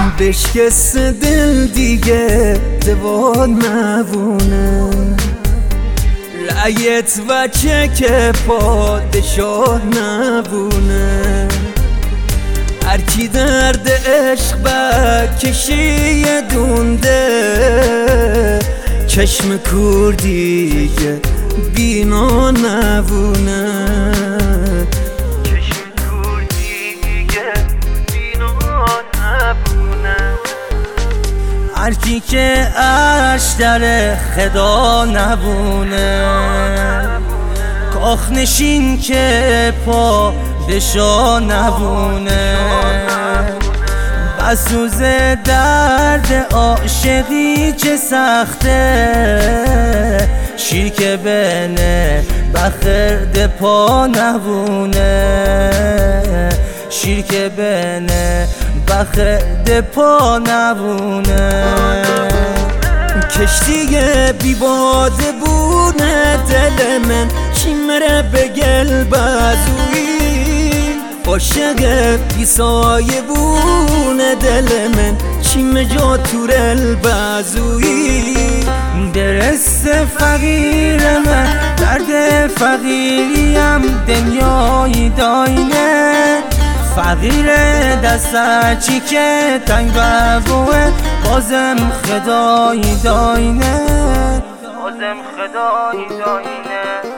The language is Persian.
بشکست دل دیگه دوان نبونه، رأیت بچه که پادشاه نبونه. هرکی درد عشق بکشی دونده، چشم کور دیگه بینا نبونه، چشم کور دیگه بینا نبونه. هرکی که اش در خدا نبونه، کاخ نشین که پادشاه نبونه. بسوز درد عاشقی چه سخته، شیر که بنه بخرد پا نبونه، شیر که بنه بخرد پا نبونه. کشتی بی باده بونه دل من، چی مره به گل بازویی. عاشق بی سایه بونه دل من، چی مجا تور البازویی. درست فقیر من درد فقیریم دنیای داینه. فقیر دست چی که تنگ بوه بازم خدای داینه، بازم خدای داینه.